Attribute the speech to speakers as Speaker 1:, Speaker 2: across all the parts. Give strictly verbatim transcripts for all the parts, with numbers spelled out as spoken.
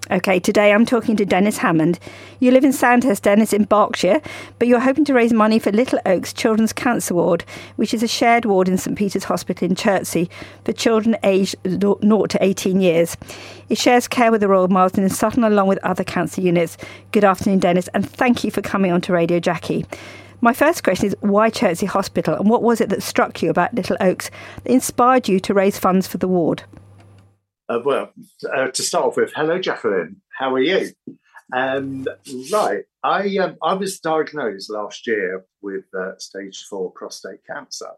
Speaker 1: OK, today I'm talking to Dennis Hammond. You live in Sandhurst, Dennis, in Berkshire, but you're hoping to raise money for Little Oaks Children's Cancer Ward, which is a shared ward in St Peter's Hospital in Chertsey for children aged zero to eighteen years. It shares care with the Royal Marsden in Sutton along with other cancer units. Good afternoon, Dennis, and thank you for coming on to Radio Jackie. My first question is, why Chertsey Hospital, and what was it that struck you about Little Oaks that inspired you to raise funds for the ward?
Speaker 2: Uh, well, uh, to start off with, hello, Jacqueline. How are you? Um, right, I um, I was diagnosed last year with uh, stage four prostate cancer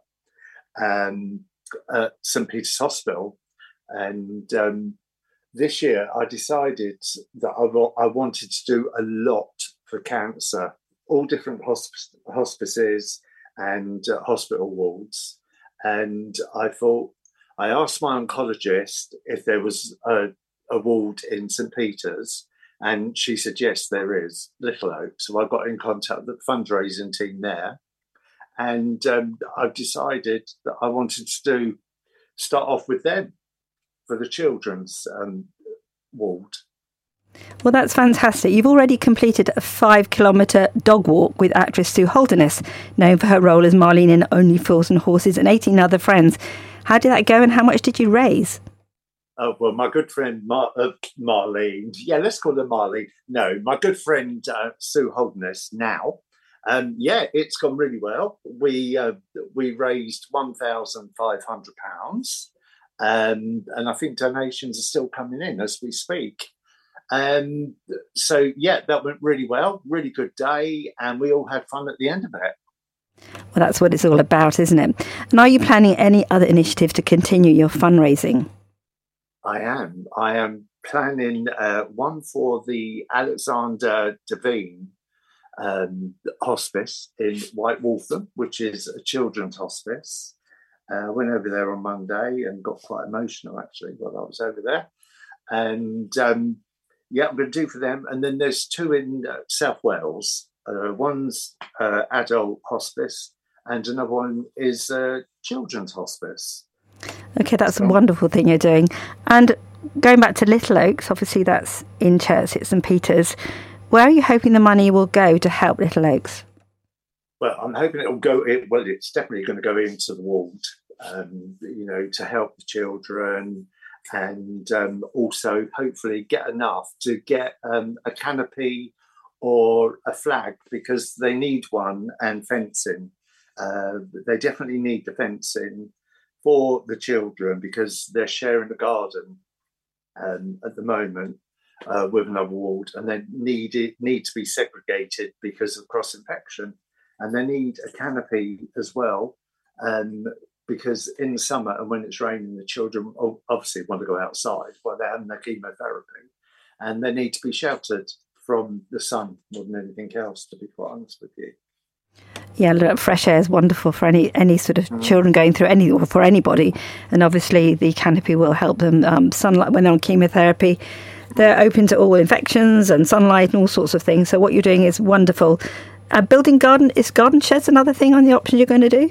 Speaker 2: um, at St Peter's Hospital, and um, this year I decided that I, w- I wanted to do a lot for cancer, all different hosp- hospices and uh, hospital wards, and I thought. I asked my oncologist if there was a, a ward in St Peter's, and she said, yes, there is, Little Oak. So I got in contact with the fundraising team there, and um, I've decided that I wanted to do, start off with them for the children's um, ward.
Speaker 1: Well, that's fantastic. You've already completed a five-kilometre dog walk with actress Sue Holderness, known for her role as Marlene in Only Fools and Horses, and eighteen other friends. How did that go, and how much did you raise?
Speaker 2: Oh, well, my good friend Mar- uh, Marlene, yeah, let's call her Marlene. No, my good friend uh, Sue Holderness now. Um, yeah, it's gone really well. We uh, we raised one thousand five hundred pounds, um, and I think donations are still coming in as we speak. Um, so, yeah, that went really well, really good day, and we all had fun at the end of it.
Speaker 1: Well, that's what it's all about, isn't it? And are you planning any other initiatives to continue your fundraising?
Speaker 2: I am. I am planning uh, one for the Alexander Devine um, Hospice in White Waltham, which is a children's hospice. I uh, went over there on Monday and got quite emotional, actually, while I was over there. And, um, yeah, I'm going to do for them. And then there's two in uh, South Wales. Uh, one's uh, adult hospice and another one is uh, children's hospice.
Speaker 1: Okay, that's
Speaker 2: so,
Speaker 1: a wonderful thing you're doing. And going back to Little Oaks, obviously that's in Chertsey, St Peter's. Where are you hoping the money will go to help Little Oaks?
Speaker 2: Well, I'm hoping it will go, it, well, it's definitely going to go into the ward, um, you know, to help the children and um, also hopefully get enough to get um, a canopy or a flag, because they need one, and fencing. Uh, they definitely need the fencing for the children because they're sharing the garden um, at the moment uh, with another ward, and they need it need to be segregated because of cross infection, and they need a canopy as well, um, because in the summer and when it's raining, the children obviously want to go outside while they're having their chemotherapy, and they need to be sheltered from the sun more than anything else, to be quite honest with you.
Speaker 1: Yeah, fresh air is wonderful for any any sort of mm. children going through any, or for anybody. And obviously the canopy will help them. Um, sunlight, when they're on chemotherapy, they're open to all infections and sunlight and all sorts of things. So what you're doing is wonderful. Uh, building garden, is garden sheds another thing on the option you're going to do?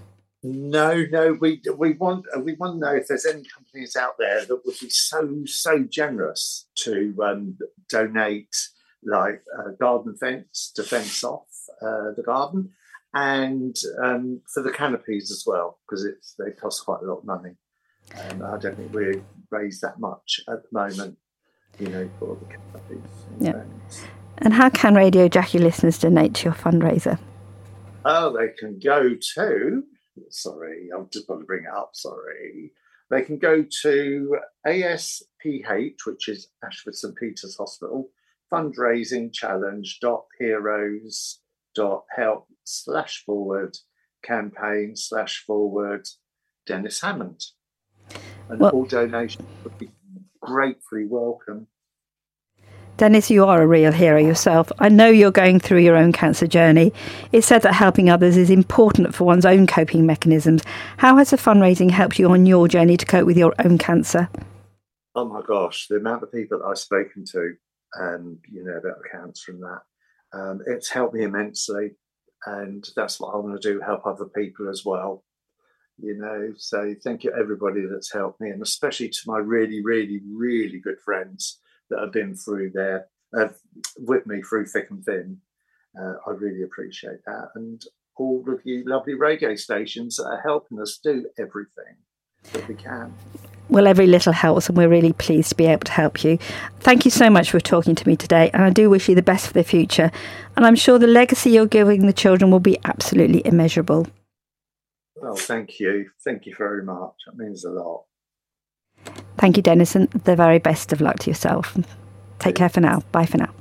Speaker 2: No, no, we we want we want to know if there's any companies out there that would be so so generous to um, donate, like a garden fence to fence off uh, the garden, and um, for the canopies as well, because it's they cost quite a lot of money. And I don't think we raise that much at the moment, you know, for the canopies.
Speaker 1: Yeah. Fence. And how can Radio Jackie listeners donate to your fundraiser?
Speaker 2: Oh, they can go to. Sorry, I've just got to bring it up. Sorry. They can go to A S P H, which is Ashford St Peter's Hospital, fundraising challenge dot heroes dot help slash forward campaign slash forward Dennis Hammond. And well, all donations would be gratefully welcome.
Speaker 1: Dennis, you are a real hero yourself. I know you're going through your own cancer journey. It's said that helping others is important for one's own coping mechanisms. How has the fundraising helped you on your journey to cope with your own cancer?
Speaker 2: Oh my gosh, the amount of people that I've spoken to, um, you know, about cancer and that, um, it's helped me immensely. And that's what I want to do, help other people as well. You know, so thank you everybody that's helped me, and especially to my really, really, really good friends that have been through there uh, with me through thick and thin. Uh, I really appreciate that. And all of you lovely radio stations that are helping us do everything that we can.
Speaker 1: Well, every little helps, and we're really pleased to be able to help you. Thank you so much for talking to me today, and I do wish you the best for the future. And I'm sure the legacy you're giving the children will be absolutely immeasurable.
Speaker 2: Well, thank you. Thank you very much. That means a lot.
Speaker 1: Thank you, Dennis, and the very best of luck to yourself. Take care for now. Bye for now.